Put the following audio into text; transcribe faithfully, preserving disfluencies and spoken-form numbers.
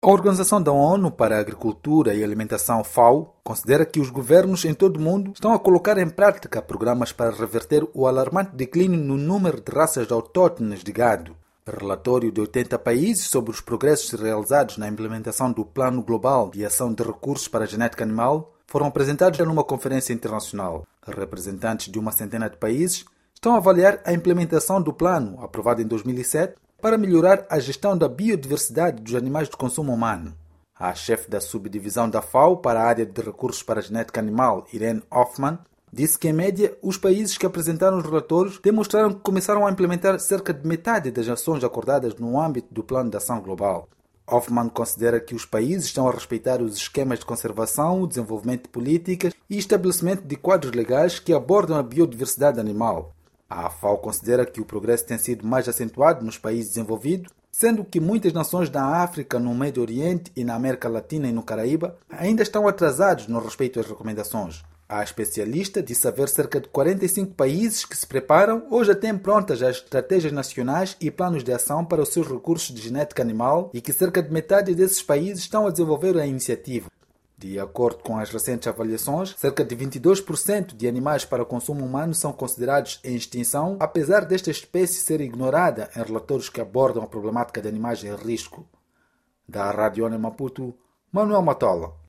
A Organização da ONU para a Agricultura e Alimentação, FAO, considera que os governos em todo o mundo estão a colocar em prática programas para reverter o alarmante declínio no número de raças autóctones de gado. O relatório de oitenta países sobre os progressos realizados na implementação do Plano Global de Ação de Recursos para a Genética Animal foram apresentados numa conferência internacional. Representantes de uma centena de países estão a avaliar a implementação do plano, aprovado em dois mil e sete, para melhorar a gestão da biodiversidade dos animais de consumo humano. A chefe da subdivisão da FAO para a área de recursos para a genética animal, Irene Hoffman, disse que, em média, os países que apresentaram os relatórios demonstraram que começaram a implementar cerca de metade das ações acordadas no âmbito do Plano de Ação Global. Hoffman considera que os países estão a respeitar os esquemas de conservação, desenvolvimento de políticas e estabelecimento de quadros legais que abordam a biodiversidade animal. A FAO considera que o progresso tem sido mais acentuado nos países desenvolvidos, sendo que muitas nações da África, no Médio Oriente e na América Latina e no Caraíba ainda estão atrasados no respeito às recomendações. A especialista disse haver cerca de quarenta e cinco países que se preparam ou já têm prontas as estratégias nacionais e planos de ação para os seus recursos de genética animal e que cerca de metade desses países estão a desenvolver a iniciativa. De acordo com as recentes avaliações, cerca de vinte e dois por cento de animais para consumo humano são considerados em extinção, apesar desta espécie ser ignorada em relatórios que abordam a problemática de animais em risco. Da Rádio ONU em Maputo, Manuel Matola.